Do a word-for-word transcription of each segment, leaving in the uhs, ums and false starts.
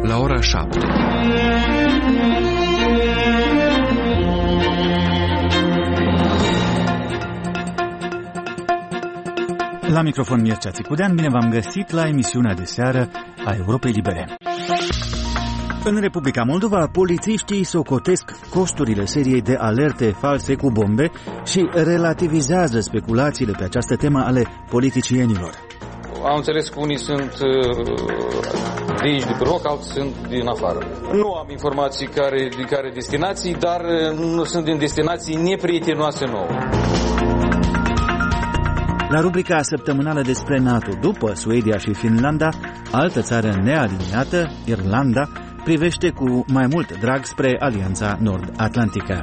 la ora șapte. La microfon Mircea Țicudean, bine v-am găsit la emisiunea de seară a Europei Libere. În Republica Moldova, polițiștii socotesc costurile seriei de alerte false cu bombe și relativizează speculațiile pe această temă ale politicienilor. Am înțeles că unii sunt de aici, de pe loc, alții sunt din afară. Nu am informații care, din care destinații, dar nu sunt din destinații neprietenoase nouă. La rubrica săptămânală despre NATO, după Suedia și Finlanda, altă țară nealiniată, Irlanda, privește cu mai mult drag spre Alianța Nord-Atlantică.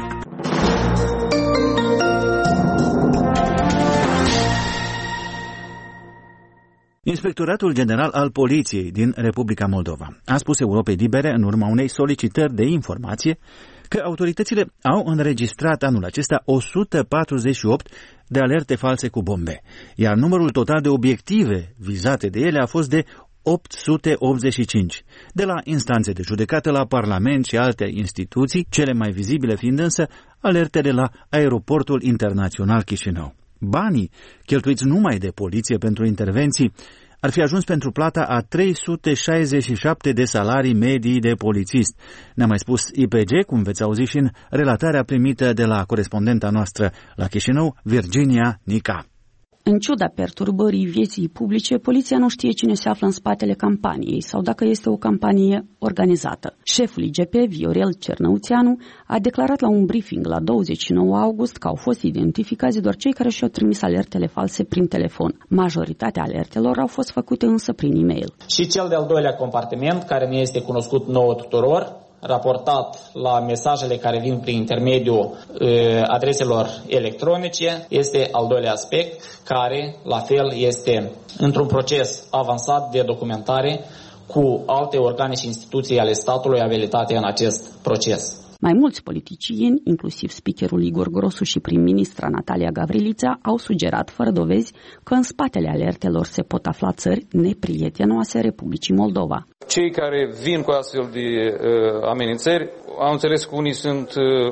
Inspectoratul General al Poliției din Republica Moldova a spus Europei Libere, în urma unei solicitări de informație, că autoritățile au înregistrat anul acesta o sută patruzeci și opt de alerte false cu bombe, iar numărul total de obiective vizate de ele a fost de opt sute optzeci și cinci, de la instanțe de judecată la Parlament și alte instituții, cele mai vizibile fiind însă alertele la Aeroportul Internațional Chișinău. Banii cheltuiți numai de poliție pentru intervenții ar fi ajuns pentru plata a trei sute șaizeci și șapte de salarii medii de polițist. Ne-a mai spus I P G, cum veți auzi și în relatarea primită de la corespondenta noastră la Chișinău, Virginia Nica. În ciuda perturbării vieții publice, poliția nu știe cine se află în spatele campaniei sau dacă este o campanie organizată. Șeful I G P, Viorel Cernăuțeanu, a declarat la un briefing la douăzeci și nouă august că au fost identificați doar cei care și-au trimis alertele false prin telefon. Majoritatea alertelor au fost făcute însă prin e-mail. Și cel de-al doilea compartiment, care ne este cunoscut nouă tuturor, raportat la mesajele care vin prin intermediul uh, adreselor electronice, este al doilea aspect, care la fel este într-un proces avansat de documentare cu alte organe și instituții ale statului abilitate în acest proces. Mai mulți politicieni, inclusiv speakerul Igor Grosu și prim-ministra Natalia Gavrilița, au sugerat, fără dovezi, că în spatele alertelor se pot afla țări neprietenoase Republicii Moldova. Cei care vin cu astfel de uh, amenințări, am înțeles că unii sunt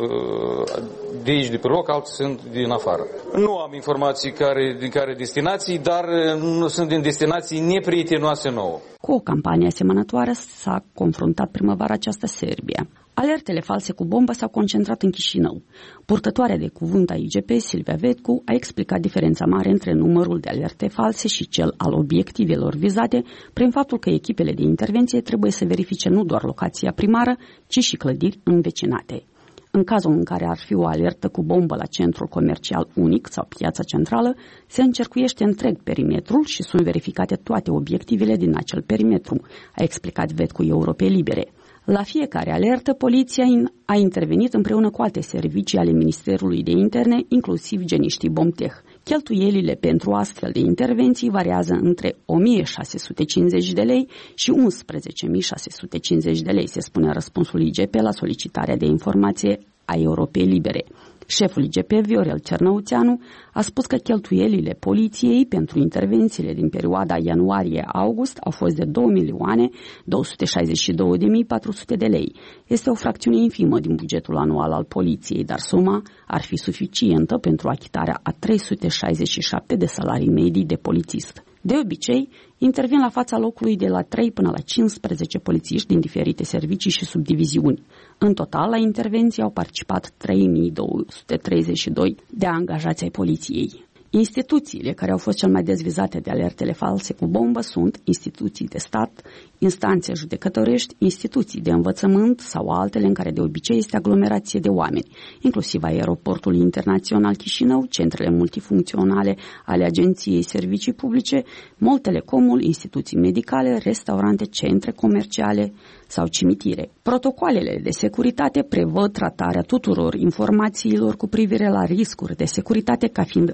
uh, de aici, de pe loc, alții sunt din afară. Nu am informații care, din care destinații, dar nu sunt din destinații neprietenoase nouă. Cu o campanie asemănătoare s-a confruntat primăvara aceasta Serbia. Alertele false cu bombă s-au concentrat în Chișinău. Purtătoarea de cuvânt a I G P, Silvia Vetcu, a explicat diferența mare între numărul de alerte false și cel al obiectivelor vizate, prin faptul că echipele de intervenție trebuie să verifice nu doar locația primară, ci și clădiri învecinate. În cazul în care ar fi o alertă cu bombă la centrul comercial unic sau piața centrală, se încercuiește întreg perimetrul și sunt verificate toate obiectivele din acel perimetru, a explicat Vetcu Europei Libere. La fiecare alertă, poliția a intervenit împreună cu alte servicii ale Ministerului de Interne, inclusiv geniștii Bomtech. Cheltuielile pentru astfel de intervenții variază între o mie șase sute cincizeci de lei și unsprezece mii șase sute cincizeci de lei, se spune răspunsul I G P la solicitarea de informație a Europei Libere. Șeful I G P, Viorel Cernăuțeanu, a spus că cheltuielile poliției pentru intervențiile din perioada ianuarie-august au fost de două milioane două sute șaizeci și două de mii patru sute de lei. Este o fracțiune infimă din bugetul anual al poliției, dar suma ar fi suficientă pentru achitarea a trei sute șaizeci și șapte de salarii medii de polițist. De obicei, intervin la fața locului de la trei până la cincisprezece polițiști din diferite servicii și subdiviziuni. În total, la intervenție au participat trei mii două sute treizeci și doi de angajați ai poliției. Instituțiile care au fost cel mai des vizate de alertele false cu bombă sunt instituții de stat, instanțe judecătorești, instituții de învățământ sau altele în care de obicei este aglomerație de oameni, inclusiv Aeroportul Internațional Chișinău, centrele multifuncționale ale Agenției Servicii Publice, Mol Telecomul, instituții medicale, restaurante, centre comerciale sau cimitire. Protocoalele de securitate prevăd tratarea tuturor informațiilor cu privire la riscuri de securitate ca fiind reale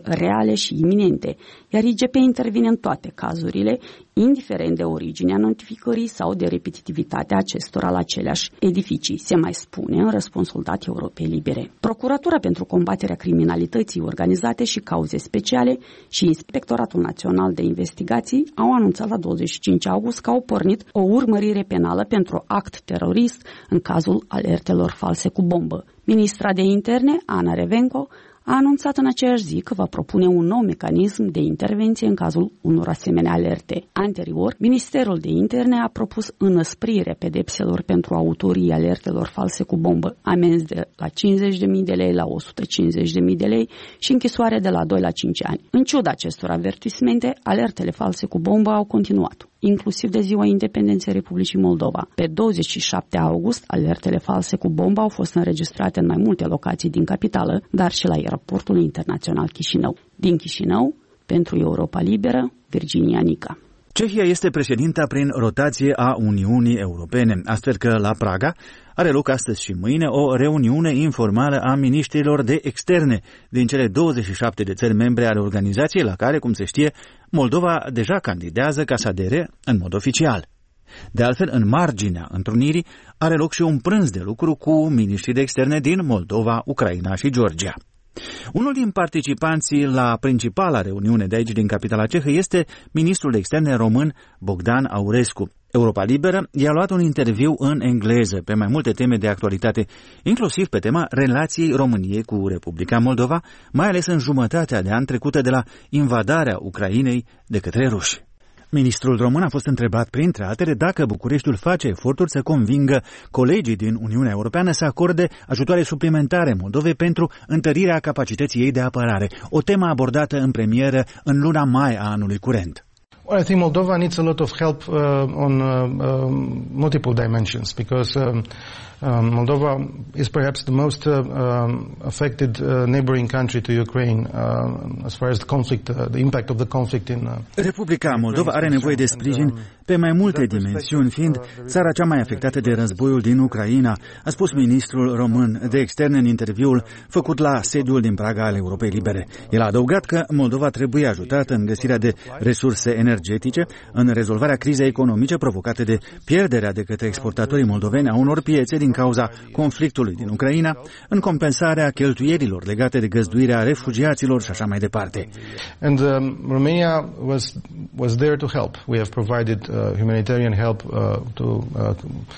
actuale și iminente, iar I G P intervine în toate cazurile, indiferent de originea notificării sau de repetitivitatea acestora la aceleași edificii, se mai spune în răspunsul dat Europei Libere. Procuratura pentru combaterea criminalității organizate și cauze speciale și Inspectoratul Național de Investigații au anunțat la douăzeci și cinci august că au pornit o urmărire penală pentru act terorist în cazul alertelor false cu bombă. Ministra de Interne, Ana Revenco, a anunțat în aceeași zi că va propune un nou mecanism de intervenție în cazul unor asemenea alerte. Anterior, Ministerul de Interne a propus înăsprirea pedepselor pentru autorii alertelor false cu bombă, amenzi de la cincizeci de mii de lei la o sută cincizeci de mii de lei și închisoare de la doi la cinci ani. În ciuda acestor avertismente, alertele false cu bombă au continuat, inclusiv de ziua independenței Republicii Moldova. Pe douăzeci și șapte august, alertele false cu bombă au fost înregistrate în mai multe locații din capitală, dar și la aeroportul internațional Chișinău. Din Chișinău, pentru Europa Liberă, Virginia Nica. Cehia este președinta prin rotație a Uniunii Europene, astfel că la Praga are loc astăzi și mâine o reuniune informală a miniștrilor de externe din cele douăzeci și șapte de țări membre ale organizației, la care, cum se știe, Moldova deja candidează ca să adere în mod oficial. De altfel, în marginea întrunirii are loc și un prânz de lucru cu miniștrii de externe din Moldova, Ucraina și Georgia. Unul din participanții la principala reuniune de aici din capitala cehă este ministrul de externe român Bogdan Aurescu. Europa Liberă i-a luat un interviu în engleză pe mai multe teme de actualitate, inclusiv pe tema relației României cu Republica Moldova, mai ales în jumătatea de an trecută de la invadarea Ucrainei de către ruși. Ministrul român a fost întrebat, printre altele, dacă Bucureștiul face eforturi să convingă colegii din Uniunea Europeană să acorde ajutoare suplimentare Moldovei pentru întărirea capacității ei de apărare, o temă abordată în premieră în luna mai a anului curent. Well, I think Moldova needs a lot of help uh, on uh, um, multiple dimensions because um, um, Moldova is perhaps the most uh, um, affected uh, neighboring country to Ukraine uh, as far as the conflict, uh, the impact of the conflict in. Uh, Republica Moldova are nevoie de sprijin pe mai multe dimensiuni, fiind țara cea mai afectată de războiul din Ucraina, a spus ministrul român de externe în interviul făcut la sediul din Praga al Europei Libere. El a adăugat că Moldova trebuie ajutată în găsirea de resurse energetice, în rezolvarea crizei economice provocate de pierderea de către exportatorii moldoveni a unor piețe din cauza conflictului din Ucraina, în compensarea cheltuielilor legate de găzduirea refugiaților și așa mai departe. And um, Romania was was there to help. We have provided uh, humanitarian help uh, to uh,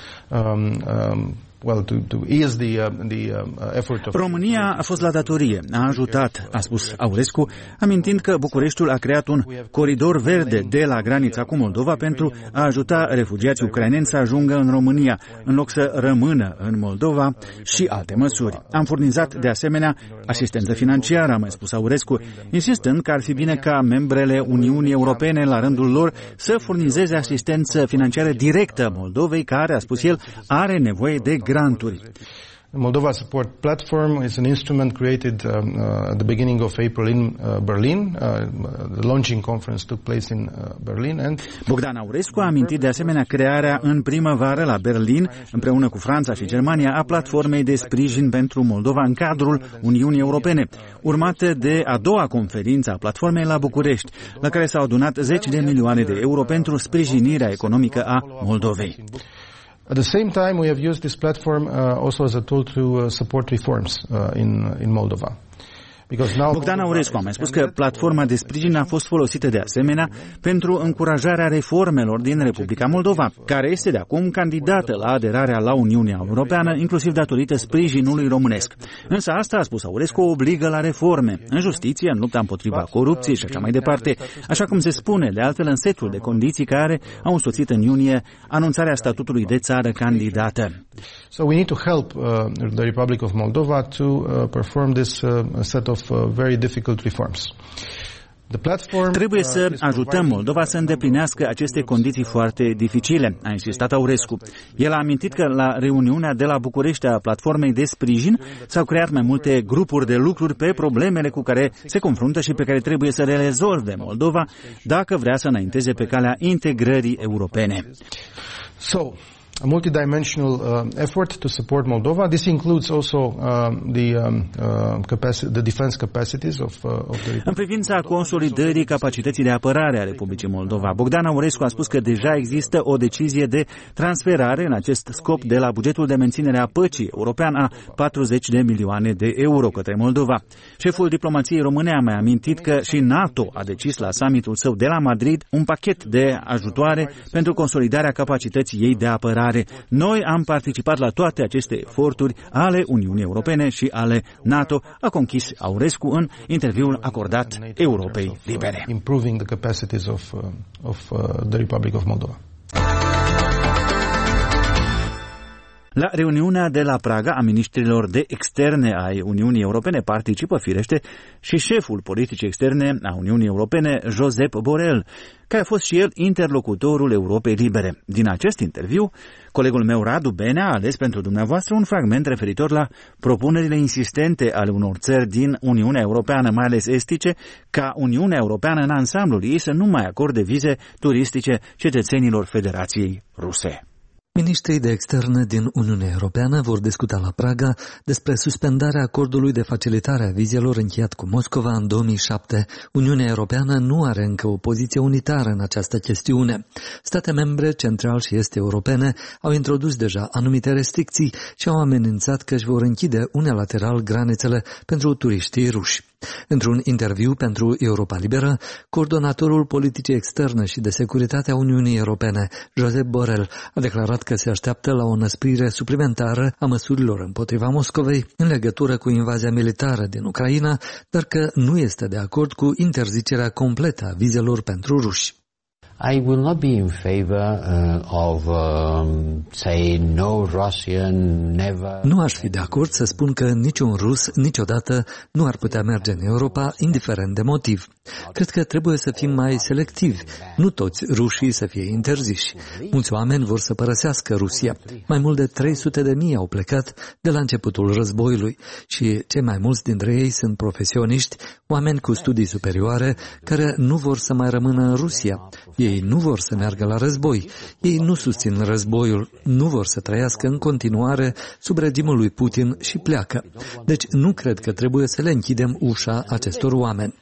um, um, well, to, to ease the, uh, the uh, effort of... România a fost la datorie, a ajutat, a spus Aurescu, amintind că Bucureștiul a creat un coridor verde de la granița cu Moldova pentru a ajuta refugiații ucraineni să ajungă în România, în loc să rămână în Moldova, și alte măsuri. Am furnizat, de asemenea, asistență financiară, a mai spus Aurescu, insistând că ar fi bine ca membrele Uniunii Europene, la rândul lor, să furnizeze asistență financiară directă Moldovei, care, a spus el, are nevoie de granturi. The Moldova Support Platform is an instrument created um, uh, at the beginning of April in uh, Berlin. Uh, the launching conference took place in uh, Berlin. And Bogdan Aurescu a amintit de asemenea crearea în primăvară la Berlin, împreună cu Franța și Germania, a platformei de sprijin pentru Moldova în cadrul Uniunii Europene, urmată de a doua conferință a platformei la București, la care s-au adunat zece de milioane de euro pentru sprijinirea economică a Moldovei. At the same time, we have used this platform uh, also as a tool to uh, support reforms uh, in in Moldova. Bogdan Aurescu a mai spus că platforma de sprijin a fost folosită de asemenea pentru încurajarea reformelor din Republica Moldova, care este de acum candidată la aderarea la Uniunea Europeană, inclusiv datorită sprijinului românesc. Însă asta, a spus Aurescu, obligă la reforme în justiție, în lupta împotriva corupției și așa mai departe, așa cum se spune de altfel în setul de condiții care au însoțit în iunie anunțarea statutului de țară candidată. So we need to help uh, the Republic of Moldova to uh, perform this uh, set of uh, very difficult reforms. Trebuie să ajutăm Moldova să îndeplinească aceste condiții foarte dificile, a insistat Aurescu. El a amintit că la reuniunea de la București a platformei de sprijin s-au creat mai multe grupuri de lucruri pe problemele cu care se confruntă și pe care trebuie să le rezolve Moldova dacă vrea să înainteze pe calea integrării europene. So, a multidimensional uh, effort to support Moldova. This includes also uh, the um, uh, capacity, the defense capacities of, uh, of the Republic. În privința consolidării capacității de apărare a Republicii Moldova, Bogdan Aurescu a spus că deja există o decizie de transferare în acest scop de la bugetul de menținere a păcii european a patruzeci de milioane de euro către Moldova. Șeful diplomației române a mai amintit că și NATO a decis la summitul său de la Madrid un pachet de ajutoare pentru consolidarea capacității ei de apărare. Noi am participat la toate aceste eforturi ale Uniunii Europene și ale NATO, a conchis Aurescu în interviul acordat Europei Libere. Improving the capacities of, uh, of uh, the Republic of Moldova. La reuniunea de la Praga a ministrilor de externe ai Uniunii Europene participă, firește, și șeful politicii externe a Uniunii Europene, Josep Borrell, care a fost și el interlocutorul Europei Libere. Din acest interviu, colegul meu Radu Benea a ales pentru dumneavoastră un fragment referitor la propunerile insistente ale unor țări din Uniunea Europeană, mai ales estice, ca Uniunea Europeană în ansamblul ei să nu mai acorde vize turistice cetățenilor Federației Ruse. Ministrii de externe din Uniunea Europeană vor discuta la Praga despre suspendarea acordului de facilitare a vizelor încheiat cu Moscova în două mii șapte. Uniunea Europeană nu are încă o poziție unitară în această chestiune. State membre central și est europene au introdus deja anumite restricții și au amenințat că își vor închide unilateral granițele pentru turiștii ruși. Într-un interviu pentru Europa Liberă, coordonatorul politicii externe și de securitate a Uniunii Europene, Josep Borrell, a declarat că se așteaptă la o înăsprire suplimentară a măsurilor împotriva Moscovei în legătură cu invazia militară din Ucraina, dar că nu este de acord cu interzicerea completă a vizelor pentru ruși. I will not be in favor uh, of um, say no Russian never. Nu aș fi de acord să spun că niciun rus niciodată nu ar putea merge în Europa, indiferent de motiv. Cred că trebuie să fim mai selectivi, nu toți rușii să fie interziși. Mulți oameni vor să părăsească Rusia. Mai mult de trei sute de mii au plecat de la începutul războiului și cei mai mulți dintre ei sunt profesioniști, oameni cu studii superioare care nu vor să mai rămână în Rusia. Ei nu vor să meargă la război, ei nu susțin războiul, nu vor să trăiască în continuare sub regimul lui Putin și pleacă. Deci nu cred că trebuie să le închidem ușa acestor oameni.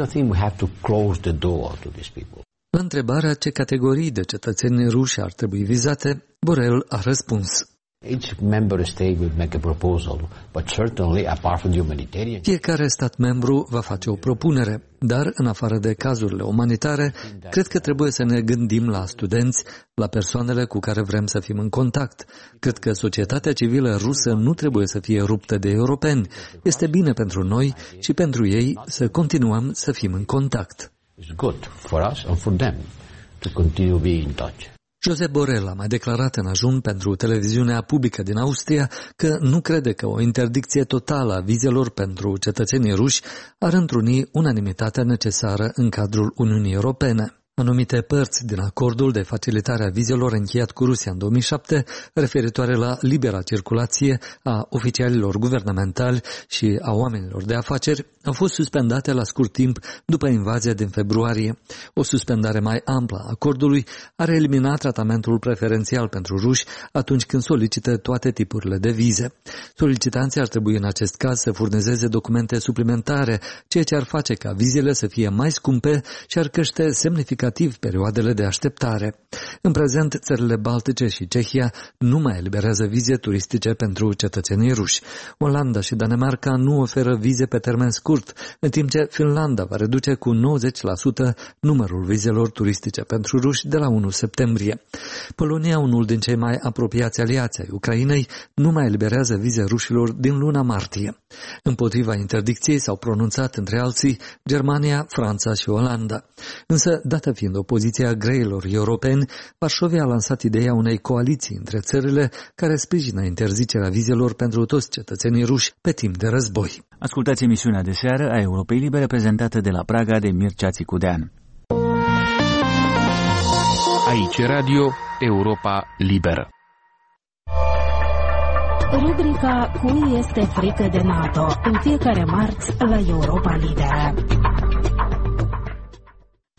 La întrebarea ce categorii de cetățeni ruși ar trebui vizate, Borrell a răspuns. Each member state will make a proposal, but certainly apart from the humanitarian. Fiecare stat membru va face o propunere, dar în afară de cazurile umanitare, cred că trebuie să ne gândim la studenți, la persoanele cu care vrem să fim în contact. Cred că societatea civilă rusă nu trebuie să fie ruptă de europeni. Este bine pentru noi și pentru ei să continuăm să fim în contact. It's good for us and for them to continue being in touch. Josep Borrell a mai declarat în ajun pentru televiziunea publică din Austria că nu crede că o interdicție totală a vizelor pentru cetățenii ruși ar întruni unanimitatea necesară în cadrul Uniunii Europene. Anumite părți din acordul de facilitare a vizelor încheiat cu Rusia în două mii șapte, referitoare la libera circulație a oficialilor guvernamentali și a oamenilor de afaceri, au fost suspendate la scurt timp după invazia din februarie. O suspendare mai amplă a acordului ar elimina tratamentul preferențial pentru ruși atunci când solicită toate tipurile de vize. Solicitanții ar trebui în acest caz să furnizeze documente suplimentare, ceea ce ar face ca vizele să fie mai scumpe și ar crește semnificativ perioadele de așteptare. În prezent, țările Baltice și Cehia nu mai eliberează vize turistice pentru cetățenii ruși. Olanda și Danemarca nu oferă vize pe termen scurt, în timp ce Finlanda va reduce cu nouăzeci la sută numărul vizelor turistice pentru ruși de la întâi septembrie. Polonia, unul din cei mai apropiați aliați ai Ucrainei, nu mai eliberează vize rușilor din luna martie. Împotriva interdicției s-au pronunțat, între alții, Germania, Franța și Olanda. Însă, dată fiind opoziția greilor europeni, Varșovia a lansat ideea unei coaliții între țările care sprijină interzicerea vizelor pentru toți cetățenii ruși pe timp de război. Ascultați emisiunea de seară a Europei Libere prezentată de la Praga de Mircea Țicudean. Aici Radio Europa Liberă. Rubrica Cui este frică de NATO, în fiecare marți la Europa Liberă.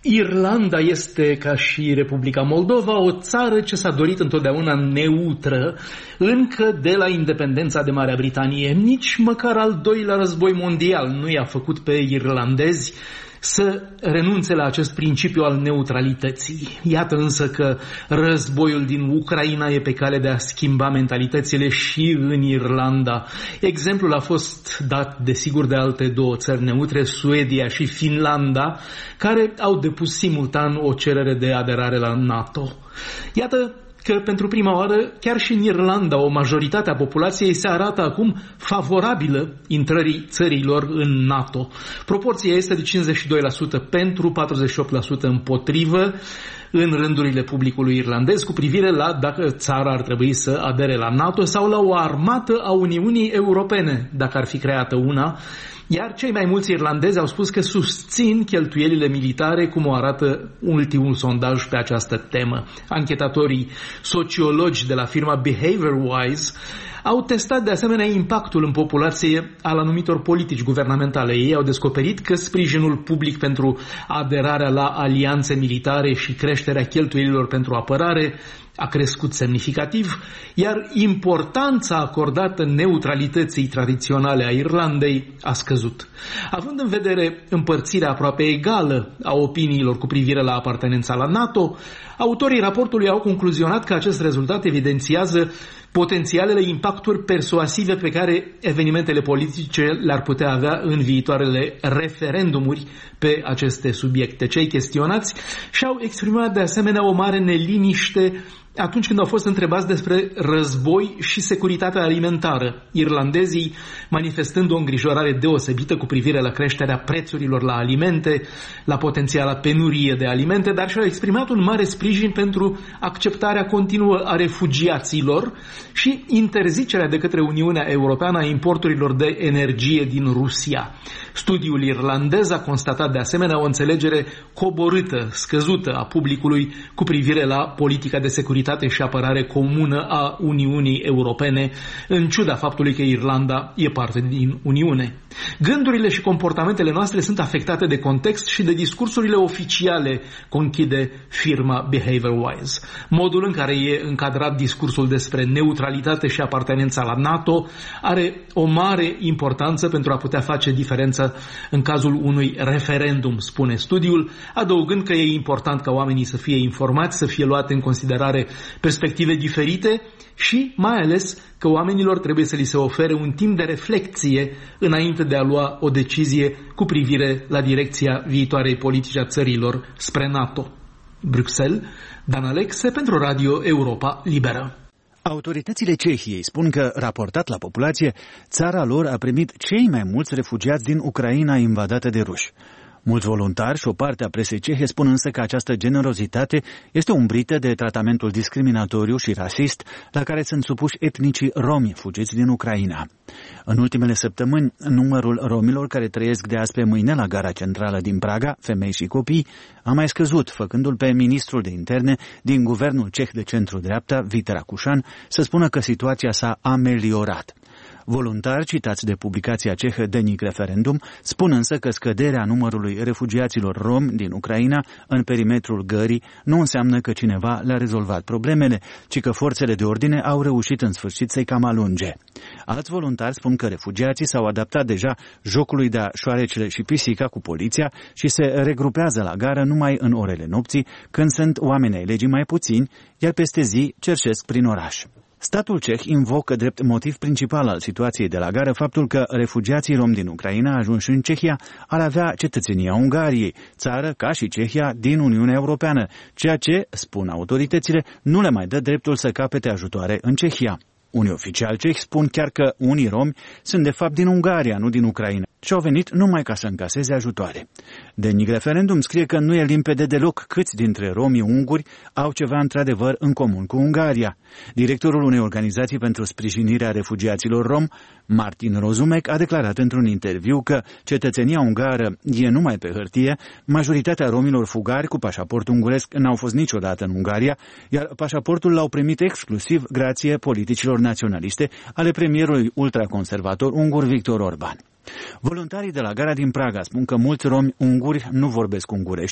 Irlanda este, ca și Republica Moldova, o țară ce s-a dorit întotdeauna neutră, încă de la independența de Marea Britanie. Nici măcar al doilea război mondial nu i-a făcut pe irlandezi să renunțe la acest principiu al neutralității. Iată însă că războiul din Ucraina e pe cale de a schimba mentalitățile și în Irlanda. Exemplul a fost dat, desigur, de alte două țări neutre, Suedia și Finlanda, care au depus simultan o cerere de aderare la NATO. Iată că pentru prima oară, chiar și în Irlanda, o majoritate a populației se arată acum favorabilă intrării țărilor în NATO. Proporția este de cincizeci și doi la sută pentru, patruzeci și opt la sută împotrivă în rândurile publicului irlandez cu privire la dacă țara ar trebui să adere la NATO sau la o armată a Uniunii Europene, dacă ar fi creată una. Iar cei mai mulți irlandezi au spus că susțin cheltuielile militare, cum o arată ultimul sondaj pe această temă. Anchetatorii sociologi de la firma BehaviorWise au testat de asemenea impactul în populație al anumitor politici guvernamentale. Ei au descoperit că sprijinul public pentru aderarea la alianțe militare și creșterea cheltuielilor pentru apărare a crescut semnificativ, iar importanța acordată neutralității tradiționale a Irlandei a scăzut. Având în vedere împărțirea aproape egală a opiniilor cu privire la apartenența la NATO, autorii raportului au concluzionat că acest rezultat evidențiază potențialele impacturi persuasive pe care evenimentele politice le-ar putea avea în viitoarele referendumuri pe aceste subiecte. Cei chestionați și-au exprimat de asemenea o mare neliniște atunci când au fost întrebați despre război și securitatea alimentară, irlandezii manifestând o îngrijorare deosebită cu privire la creșterea prețurilor la alimente, la potențiala penurie de alimente, dar și-au exprimat un mare sprijin pentru acceptarea continuă a refugiaților și interzicerea de către Uniunea Europeană a importurilor de energie din Rusia. Studiul irlandez a constatat de asemenea o înțelegere coborâtă, scăzută a publicului cu privire la politica de securitate și apărare comună a Uniunii Europene, în ciuda faptului că Irlanda e parte din Uniune. Gândurile și comportamentele noastre sunt afectate de context și de discursurile oficiale, conchide firma BehaviorWise. Modul în care e încadrat discursul despre neutralitate și apartenența la NATO are o mare importanță pentru a putea face diferența în cazul unui referendum, spune studiul, adăugând că e important ca oamenii să fie informați, să fie luate în considerare perspective diferite și, mai ales, că oamenilor trebuie să li se ofere un timp de reflecție înainte de a lua o decizie cu privire la direcția viitoarei politici a țărilor spre NATO. Bruxelles, Dan Alexe pentru Radio Europa Liberă. Autoritățile Cehiei spun că, raportat la populație, țara lor a primit cei mai mulți refugiați din Ucraina invadată de ruși. Mulți voluntari și o parte a presei cehe spun însă că această generozitate este umbrită de tratamentul discriminatoriu și rasist la care sunt supuși etnicii romi fugiți din Ucraina. În ultimele săptămâni, numărul romilor care trăiesc de azi pe mâine la gara centrală din Praga, femei și copii, a mai scăzut, făcându-l pe ministrul de interne din guvernul ceh de centru-dreapta, Vít Rakušan, să spună că situația s-a ameliorat. Voluntari citați de publicația cehă Deník Referendum spun însă că scăderea numărului refugiaților romi din Ucraina în perimetrul gării nu înseamnă că cineva le-a rezolvat problemele, ci că forțele de ordine au reușit în sfârșit să-i cam alunge. Alți voluntari spun că refugiații s-au adaptat deja jocului de a șoarecele și pisica cu poliția și se regrupează la gară numai în orele nopții, când sunt oameni ai legii mai puțini, iar peste zi cerșesc prin oraș. Statul ceh invocă drept motiv principal al situației de la gară faptul că refugiații romi din Ucraina ajunși în Cehia ar avea cetățenia Ungariei, țară ca și Cehia din Uniunea Europeană, ceea ce, spun autoritățile, nu le mai dă dreptul să capete ajutoare în Cehia. Unii oficiali cehi spun chiar că unii romi sunt de fapt din Ungaria, nu din Ucraina, și au venit numai ca să încaseze ajutoare. Deník Referendum scrie că nu e limpede deloc câți dintre romii unguri au ceva într-adevăr în comun cu Ungaria. Directorul unei organizații pentru sprijinirea refugiaților rom, Martin Rozumek, a declarat într-un interviu că cetățenia ungară e numai pe hârtie, majoritatea romilor fugari cu pașaport unguresc n-au fost niciodată în Ungaria, iar pașaportul l-au primit exclusiv grație politicilor naționaliste ale premierului ultraconservator ungur Viktor Orban. Voluntarii de la gara din Praga spun că mulți romi unguri nu vorbesc ungurește,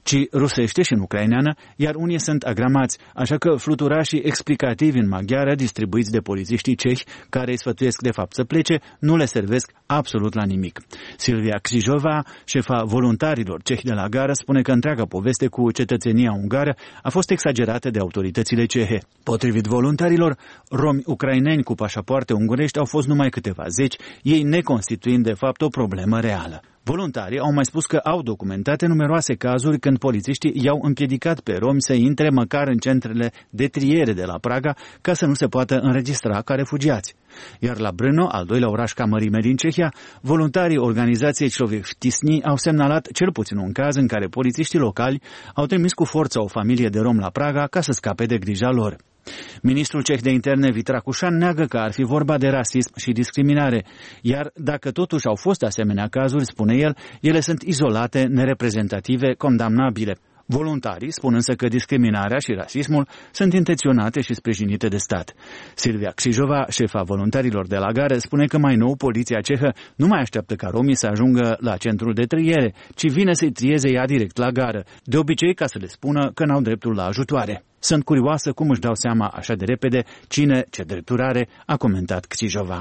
ci rusește și în ucraineană, iar unii sunt agramați, așa că fluturașii explicativi în maghiară distribuiți de polițiștii cehi, care îi sfătuiesc de fapt să plece, nu le servesc absolut la nimic. Silvia Křižová, șefa voluntarilor cehi de la gară, spune că întreaga poveste cu cetățenia ungară a fost exagerată de autoritățile cehe. Potrivit voluntarilor, romi ucraineni cu pașapoarte ungurești au fost numai câteva zeci, ei neconstituind de fapt o problemă reală. Voluntarii au mai spus că au documentate numeroase cazuri când polițiștii i-au împiedicat pe romi să intre măcar în centrele de triere de la Praga ca să nu se poată înregistra ca refugiați. Iar la Brno, al doilea oraș ca mărime din Cehia, voluntarii organizației Člověk v tísni au semnalat cel puțin un caz în care polițiștii locali au trimis cu forța o familie de romi la Praga ca să scape de grija lor. Ministrul ceh de interne Vít Rakušan neagă că ar fi vorba de rasism și discriminare, iar dacă totuși au fost asemenea cazuri, spune el, ele sunt izolate, nereprezentative, condamnabile. Voluntarii spun însă că discriminarea și rasismul sunt intenționate și sprijinite de stat. Silvia Křižová, șefa voluntarilor de la gară, spune că mai nou poliția cehă nu mai așteaptă ca romii să ajungă la centrul de triere, ci vine să-i trieze ea direct la gară, de obicei ca să le spună că n-au dreptul la ajutoare. Sunt curioasă cum își dau seama așa de repede cine ce drepturi are, a comentat Křižová.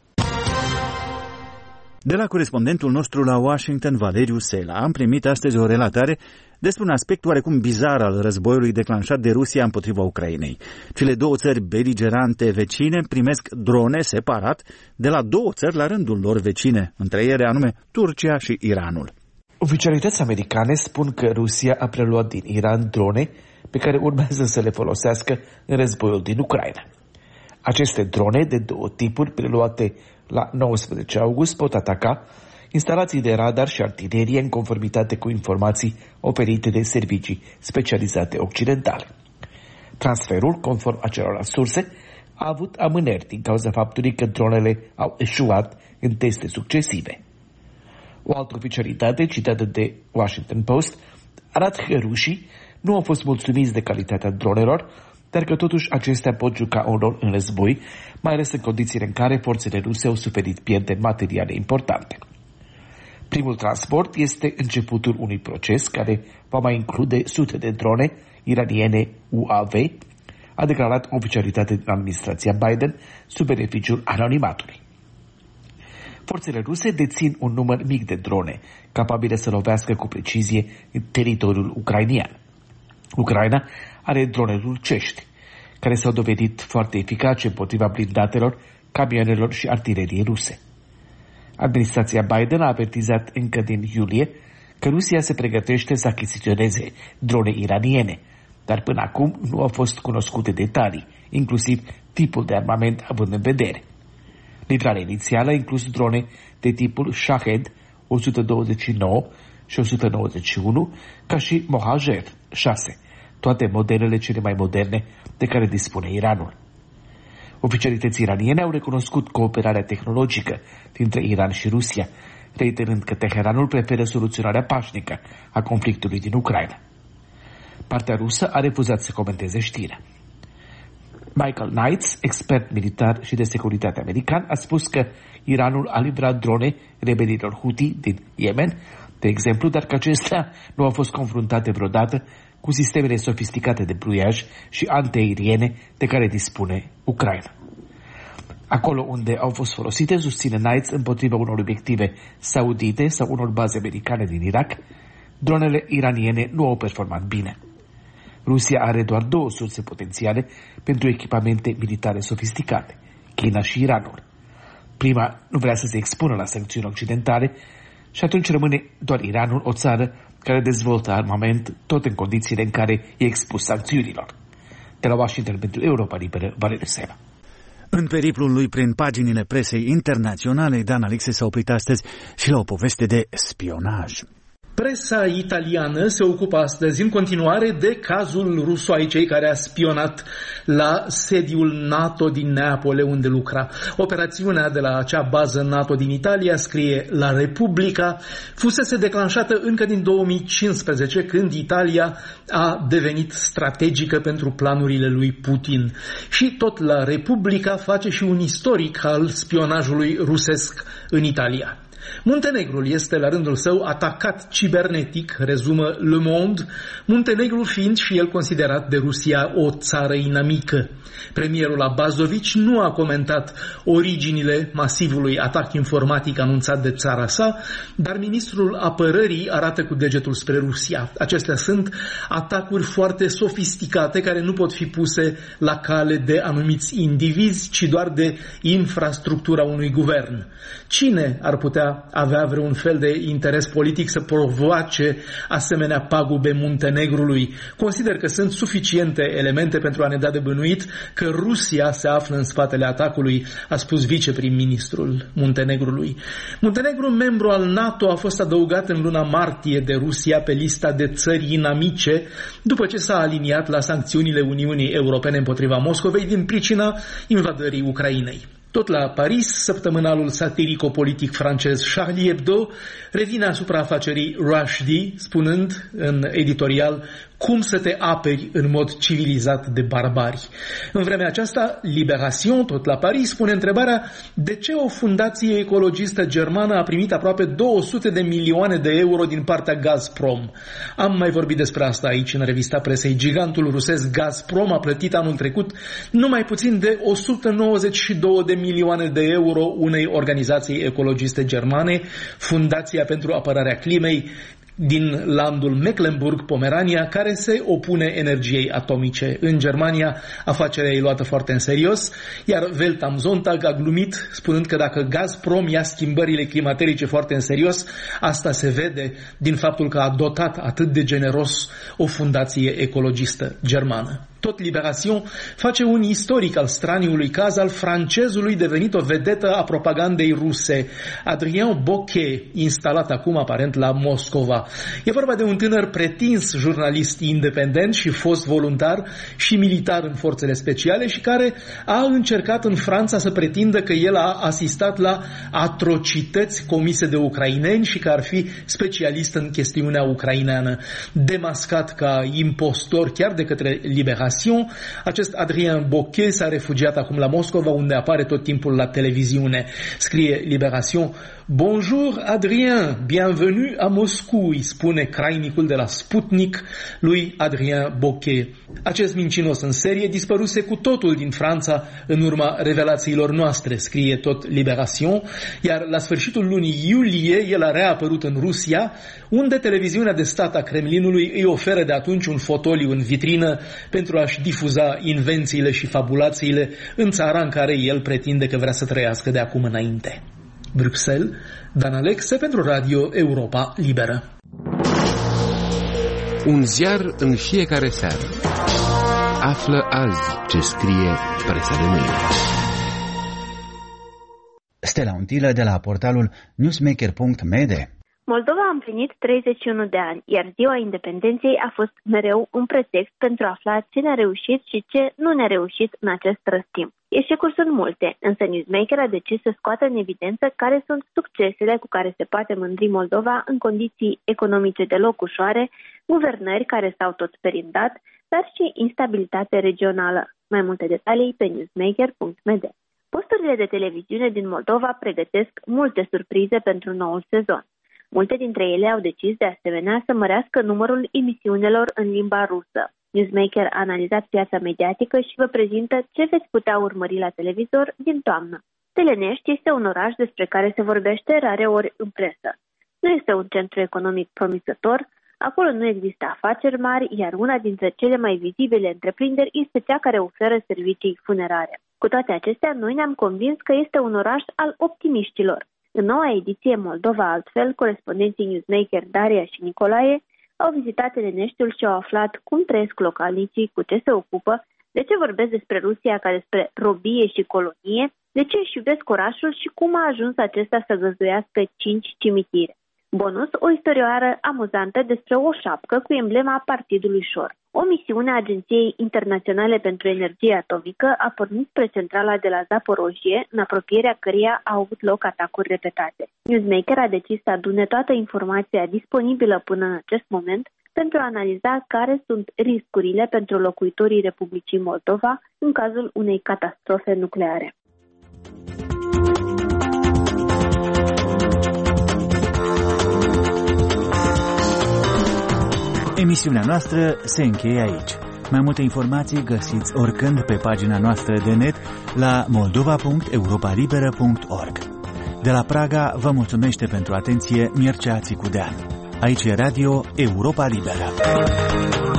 De la corespondentul nostru la Washington, Valeriu Sela, am primit astăzi o relatare despre un aspect oarecum bizar al războiului declanșat de Rusia împotriva Ucrainei. Cele două țări beligerante vecine primesc drone separat de la două țări la rândul lor vecine, între ele anume Turcia și Iranul. Oficialități americane spun că Rusia a preluat din Iran drone pe care urmează să le folosească în războiul din Ucraina. Aceste drone de două tipuri, preluate la nouăsprezece august, pot ataca instalații de radar și artilerie în conformitate cu informații oferite de servicii specializate occidentale. Transferul, conform acelor surse, a avut amânări din cauza faptului că dronele au eșuat în teste succesive. O altă oficialitate, citată de Washington Post, arată că rușii nu au fost mulțumiți de calitatea dronelor, dar că totuși acestea pot juca un rol în război, mai ales în condițiile în care forțele ruse au suferit pierderi materiale importante. Primul transport este începutul unui proces care va mai include sute de drone iraniene U A V, a declarat oficialitatea din administrația Biden sub beneficiul anonimatului. Forțele ruse dețin un număr mic de drone, capabile să lovească cu precizie în teritoriul ucrainian. Ucraina are drone rusești, care s-au dovedit foarte eficace împotriva blindatelor, camionelor și artileriei ruse. Administrația Biden a avertizat încă din iulie că Rusia se pregătește să achiziționeze drone iraniene, dar până acum nu au fost cunoscute detalii, inclusiv tipul de armament având în vedere. Livrarea inițială a inclus drone de tipul Shahed o sută douăzeci și nouă și o sută nouăzeci și unu, ca și Mohajer șase, toate modelele cele mai moderne de care dispune Iranul. Oficialității iraniene au recunoscut cooperarea tehnologică dintre Iran și Rusia, reiterând că Teheranul preferă soluționarea pașnică a conflictului din Ucraina. Partea rusă a refuzat să comenteze știrea. Michael Knights, expert militar și de securitate american, a spus că Iranul a livrat drone rebelilor Houthi din Yemen, de exemplu, dar că acestea nu au fost confruntate vreodată cu sistemele sofisticate de bluiaj și antiaeriene de care dispune Ucraina. Acolo unde au fost folosite, susține Knights, împotriva unor obiective saudite sau unor baze americane din Irak, dronele iraniene nu au performat bine. Rusia are doar două surse potențiale pentru echipamente militare sofisticate, China și Iranul. Prima nu vrea să se expună la sancțiuni occidentale și atunci rămâne doar Iranul, o țară care dezvoltă armament tot în condițiile în care e expus sancțiunilor. De la Washington pentru Europa Liberă, Valeriu Sela. În periplul lui prin paginile presei internaționale, Dan Alexei s-a oprit astăzi și la o poveste de spionaj. Presa italiană se ocupă astăzi în continuare de cazul rusoaicei care a spionat la sediul NATO din Neapole, unde lucra. Operațiunea de la acea bază NATO din Italia, scrie La Repubblica, fusese declanșată încă din două mii cincisprezece, când Italia a devenit strategică pentru planurile lui Putin. Și tot La Repubblica face și un istoric al spionajului rusesc în Italia. Muntenegrul este la rândul său atacat cibernetic, rezumă Le Monde, Muntenegru fiind și el considerat de Rusia o țară inamică. Premierul Abazovici nu a comentat originile masivului atac informatic anunțat de țara sa, dar ministrul apărării arată cu degetul spre Rusia. Acestea sunt atacuri foarte sofisticate care nu pot fi puse la cale de anumiți indivizi, ci doar de infrastructura unui guvern. Cine ar putea avea vreun fel de interes politic să provoace asemenea pagube Muntenegrului? Consider că sunt suficiente elemente pentru a ne da de bănuit că Rusia se află în spatele atacului, a spus viceprim-ministrul Muntenegrului. Muntenegru, membru al NATO, a fost adăugat în luna martie de Rusia pe lista de țări inamice, după ce s-a aliniat la sancțiunile Uniunii Europene împotriva Moscovei din pricina invadării Ucrainei. Tot la Paris, săptămânalul satirico-politic francez Charlie Hebdo revine asupra afacerii Rushdie, spunând în editorial cum să te aperi în mod civilizat de barbari. În vremea aceasta, Libération, tot la Paris, pune întrebarea de ce o fundație ecologistă germană a primit aproape două sute de milioane de euro din partea Gazprom. Am mai vorbit despre asta aici în revista presei. Gigantul rusesc Gazprom a plătit anul trecut numai puțin de o sută nouăzeci și două de milioane de euro unei organizații ecologiste germane, Fundația pentru Apărarea Climei, din landul Mecklenburg-Pomerania, care se opune energiei atomice. În Germania, afacerea e luată foarte în serios, iar Welt am Sonntag a glumit, spunând că dacă Gazprom ia schimbările climaterice foarte în serios, asta se vede din faptul că a dotat atât de generos o fundație ecologistă germană. Tot Libération face un istoric al straniului caz al francezului devenit o vedetă a propagandei ruse, Adrien Bocquet, instalat acum aparent la Moscova. E vorba de un tânăr pretins jurnalist independent și fost voluntar și militar în forțele speciale și care a încercat în Franța să pretindă că el a asistat la atrocități comise de ucraineni și că ar fi specialist în chestiunea ucraineană. Demascat ca impostor chiar de către Libération, acest Adrien Bocquet s-a refugiat acum la Moscova, unde apare tot timpul la televiziune. Scrie Libération: Bonjour Adrien, bienvenue à Moscou, îi spune crainicul de la Sputnik lui Adrien Bocquet. Acest mincinos în serie dispăruse cu totul din Franța în urma revelațiilor noastre, scrie tot Libération, iar la sfârșitul lunii iulie el a reapărut în Rusia, unde televiziunea de stat a Kremlinului îi oferă de atunci un fotoliu în vitrină pentru a-și difuza invențiile și fabulațiile în țara în care el pretinde că vrea să trăiască de acum înainte. Bruxelles, Dan Alexe pentru Radio Europa Liberă. Un ziar în fiecare seară. Află azi ce scrie presa de mâine. Stella Untilă de la portalul newsmaker punct m d. Moldova a împlinit treizeci și unu de ani, iar ziua independenței a fost mereu un pretext pentru a afla ce ne-a reușit și ce nu ne-a reușit în acest răstimp. Eșecuri sunt multe, însă Newsmaker a decis să scoată în evidență care sunt succesele cu care se poate mândri Moldova în condiții economice deloc ușoare, guvernări care s-au tot perindat, dar și instabilitate regională. Mai multe detalii pe newsmaker punct m d. Posturile de televiziune din Moldova pregătesc multe surprize pentru noul sezon. Multe dintre ele au decis de asemenea să mărească numărul emisiunilor în limba rusă. Newsmaker a analizat piața mediatică și vă prezintă ce veți putea urmări la televizor din toamnă. Telenești este un oraș despre care se vorbește rare ori în presă. Nu este un centru economic promițător, acolo nu există afaceri mari, iar una dintre cele mai vizibile întreprinderi este cea care oferă servicii funerare. Cu toate acestea, noi ne-am convins că este un oraș al optimiștilor. În noua ediție Moldova Altfel, corespondenții Newsmaker Daria și Nicolae au vizitat Teleneștiul și au aflat cum trăiesc localnicii, cu ce se ocupă, de ce vorbesc despre Rusia ca despre robie și colonie, de ce își iubesc orașul și cum a ajuns acesta să găzduiască cinci cimitire. Bonus, o istorioară amuzantă despre o șapcă cu emblema Partidului Șor. O misiune a Agenției Internaționale pentru Energie Atomică a pornit spre centrala de la Zaporojie, în apropierea căreia au avut loc atacuri repetate. Newsmaker a decis să adune toată informația disponibilă până în acest moment pentru a analiza care sunt riscurile pentru locuitorii Republicii Moldova în cazul unei catastrofe nucleare. Emisiunea noastră se încheie aici. Mai multe informații găsiți oricând pe pagina noastră de net la moldova punct europa liberă punct org. De la Praga vă mulțumește pentru atenție Mircea Țicudean. Aici e Radio Europa Liberă.